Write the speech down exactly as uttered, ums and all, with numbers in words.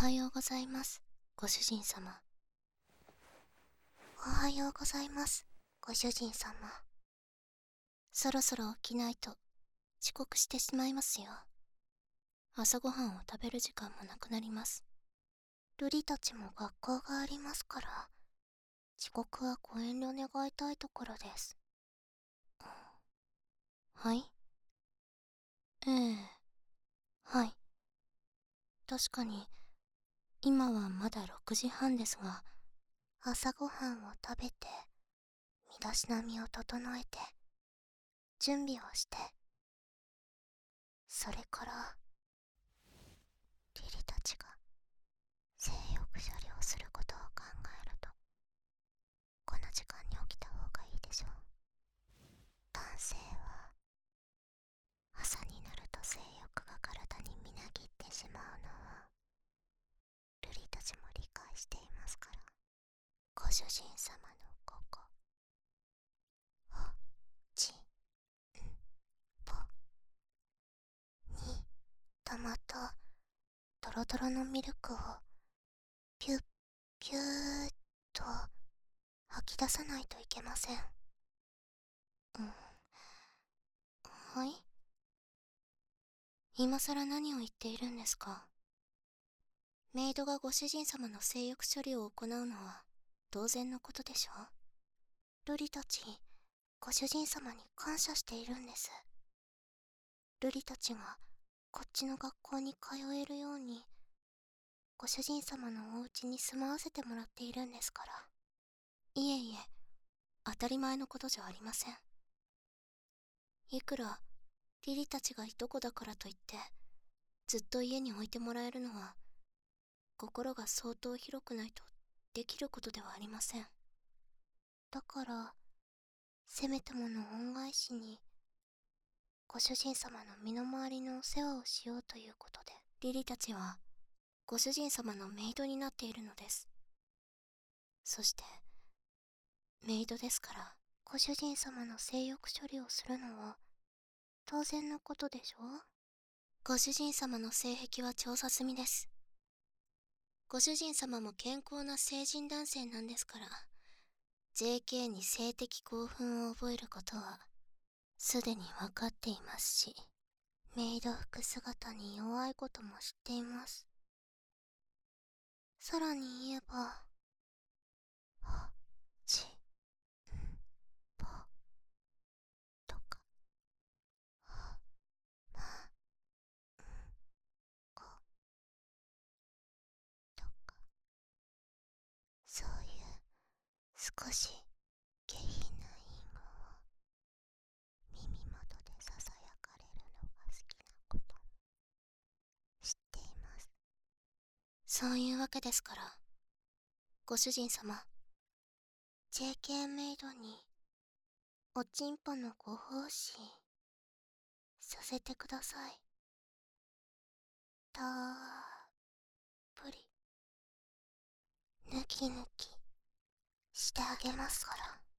はようございます、ご主人様。おはようございます、ご主人様。そろそろ起きないと遅刻してしまいますよ。朝ごはんを食べる時間もなくなります。瑠璃たちも学校がありますから、遅刻はご遠慮願いたいところです。はい？ええ、はい。確かに、今はまだろくじはんですが、朝ごはんを食べて、身だしなみを整えて、準備をして、それから、リリたちが性欲処理をすることを考えると、この時間に起きた方がいいでしょう。男性は、朝になると性欲が体にみなぎってしまうのは、瑠璃たちも理解していますから。ご主人様のここ、お、ち、ん、ぽ、に、トマト、ドロドロのミルクを、ピュッ、ピューっと、吐き出さないといけません。うん。はい？今さら何を言っているんですか？メイドがご主人様の性欲処理を行うのは当然のことでしょう。瑠璃たち、ご主人様に感謝しているんです。瑠璃たちがこっちの学校に通えるように、ご主人様のお家に住まわせてもらっているんですから。いえいえ、当たり前のことじゃありません。いくらリリたちがいとこだからといってずっと家に置いてもらえるのは、心が相当広くないとできることではありません。だからせめてもの恩返しに、ご主人様の身の回りのお世話をしようということで、リリたちはご主人様のメイドになっているのです。そしてメイドですから、ご主人様の性欲処理をするのは当然のことでしょう。ご主人様の性癖は調査済みです。ご主人様も健康な成人男性なんですから、ジェーケー に性的興奮を覚えることはすでに分かっていますし、メイド服姿に弱いことも知っています。さらに言えば、は、ち、ん、ぽ、とか、は、ま、ん、こ、とか、そういう少し下品な隠語を耳元でささやかれるのが好きなことも知っています。そういうわけですから、ご主人様、ジェーケー メイドにおちんぽのご奉仕させてください。たっぷりぬきぬきしてあげますから。